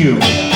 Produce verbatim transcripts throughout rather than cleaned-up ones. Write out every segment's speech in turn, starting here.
you.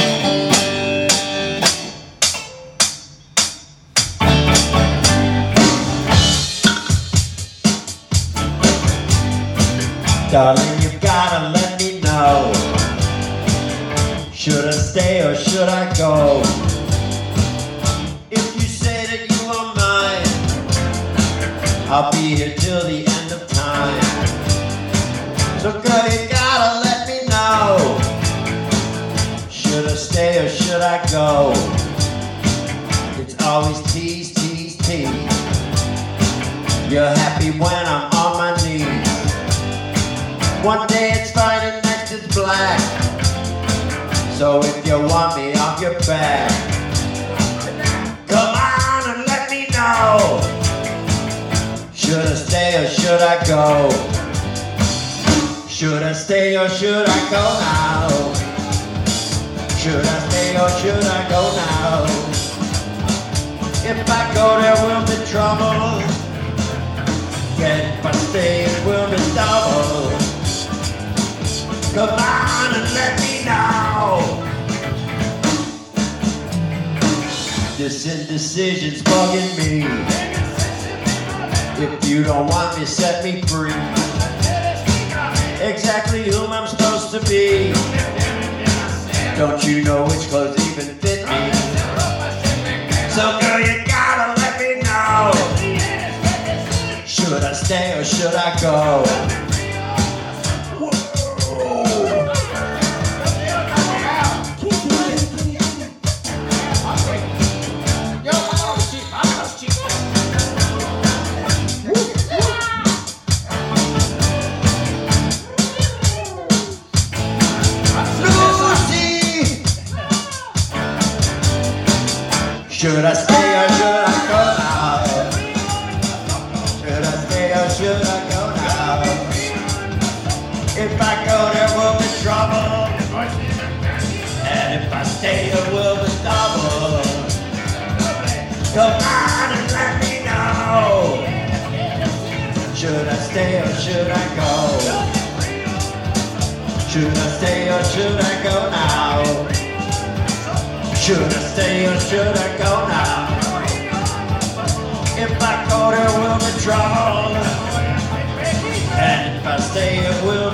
Darling, you gotta let me know. Should I stay or should I go? If you say that you are mine, I'll be here till the end of time. So girl, you gotta let me know. Should I stay or should I go? It's always tease, tease, tease. You're happy when I'm on my knees. One day it's fine and next it's black. So if you want me off your back, come on and let me know. Should I stay or should I go? Should I stay or should I go now? Should I stay or should I go now? If I go there will be trouble. If I stay it will be double. Come on and let me know. This indecision's bugging me. If you don't want me, set me free. Exactly whom I'm supposed to be. Don't you know which clothes even fit me? So girl, you gotta let me know. Should I stay or should I go? Should I stay or should I go now? Should I stay or should I go now? If I go there will be trouble. And if I stay there will be double. Come on and let me know. Should I stay or should I go? Should I stay or should I go now? Should I stay or should I go now? If I go there will be trouble. And if I stay it will